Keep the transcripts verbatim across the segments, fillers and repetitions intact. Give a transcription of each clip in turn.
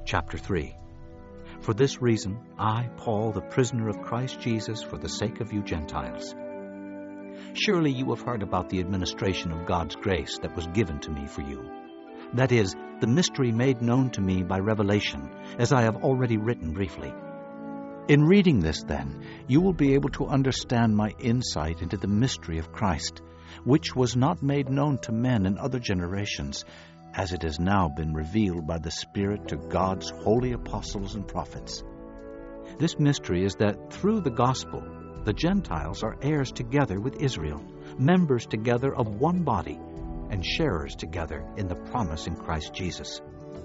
Chapter three. For this reason, I, Paul, the prisoner of Christ Jesus, for the sake of you Gentiles. Surely you have heard about the administration of God's grace that was given to me for you. That is, the mystery made known to me by revelation, as I have already written briefly. In reading this, then, you will be able to understand my insight into the mystery of Christ, which was not made known to men in other generations, as it has now been revealed by the Spirit to God's holy apostles and prophets. This mystery is that through the gospel, the Gentiles are heirs together with Israel, members together of one body, and sharers together in the promise in Christ Jesus.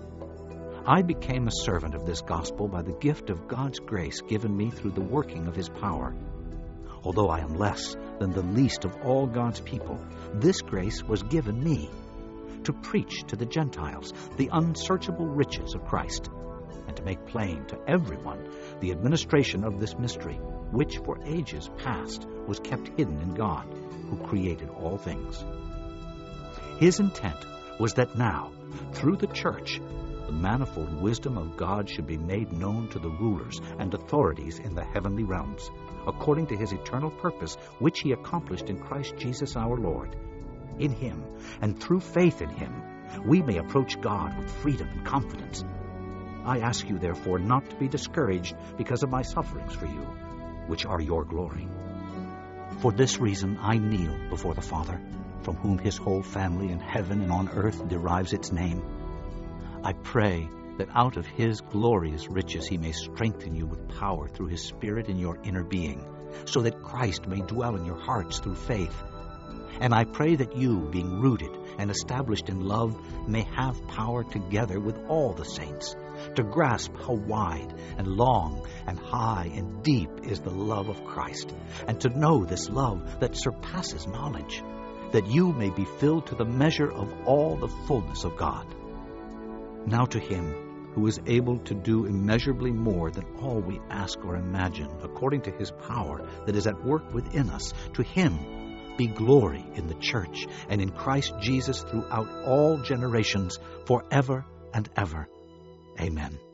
I became a servant of this gospel by the gift of God's grace given me through the working of His power. Although I am less than the least of all God's people, this grace was given me to preach to the Gentiles the unsearchable riches of Christ, and to make plain to everyone the administration of this mystery, which for ages past was kept hidden in God, who created all things. His intent was that now, through the church, the manifold wisdom of God should be made known to the rulers and authorities in the heavenly realms, according to His eternal purpose, which He accomplished in Christ Jesus our Lord. In Him, and through faith in Him, we may approach God with freedom and confidence. I ask you, therefore, not to be discouraged because of my sufferings for you, which are your glory. For this reason I kneel before the Father, from whom His whole family in heaven and on earth derives its name. I pray that out of His glorious riches He may strengthen you with power through His Spirit in your inner being, so that Christ may dwell in your hearts through faith. And I pray that you, being rooted and established in love, may have power together with all the saints to grasp how wide and long and high and deep is the love of Christ, and to know this love that surpasses knowledge, that you may be filled to the measure of all the fullness of God. Now to Him who is able to do immeasurably more than all we ask or imagine, according to His power that is at work within us, to Him be glory in the church and in Christ Jesus throughout all generations, forever and ever. Amen.